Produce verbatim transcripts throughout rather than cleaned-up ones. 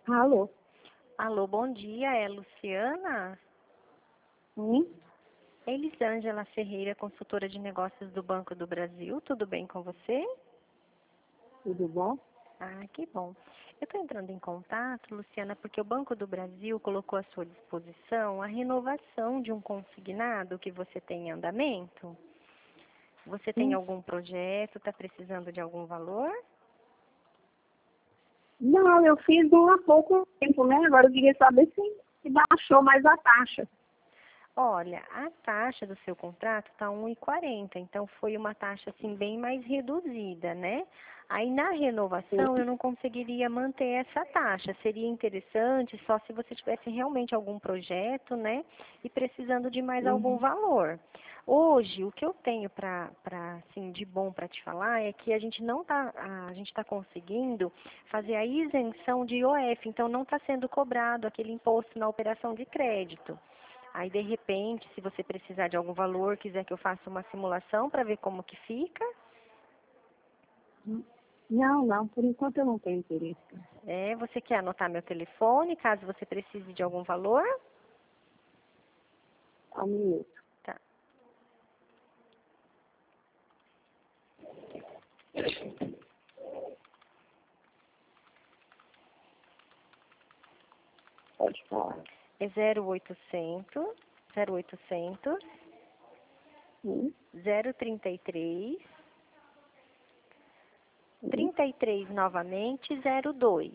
Alô? Alô, bom dia, é Luciana? Sim? É Elisângela Ferreira, consultora de negócios do Banco do Brasil. Tudo bem com você? Tudo bom? Ah, que bom. Eu estou entrando em contato, Luciana, porque o Banco do Brasil colocou à sua disposição a renovação de um consignado que você tem em andamento. Você tem Sim. algum projeto, está precisando de algum valor? Não, eu fiz um há pouco tempo, né? Agora eu queria saber se, se baixou mais a taxa. Olha, a taxa do seu contrato está um e quarenta, então foi uma taxa assim bem mais reduzida, né? Aí na Sim. renovação eu não conseguiria manter essa taxa. Seria interessante só se você tivesse realmente algum projeto, né? E precisando de mais algum Uhum. valor. Hoje, o que eu tenho para, para assim, de bom para te falar é que a gente não tá, a gente está conseguindo fazer a isenção de I O F, então não está sendo cobrado aquele imposto na operação de crédito. Aí, de repente, se você precisar de algum valor, quiser que eu faça uma simulação para ver como que fica, Não, não, por enquanto eu não tenho interesse. é, você quer anotar meu telefone, caso você precise de algum valor? Só um minuto. Tá. Pode falar. É zero oitocentos, zero oitocentos, Sim, zero trinta e três, sim. trinta e três novamente, zero dois.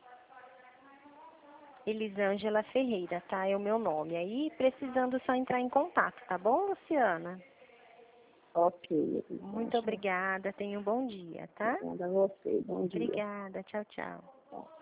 Elisângela Ferreira, tá? É o meu nome. Aí, precisando só entrar em contato, tá bom, Luciana? Ok, Muito Elisângela. obrigada, tenha um bom dia, tá? Obrigada a você. Bom dia. Obrigada, tchau, tchau. Tchau.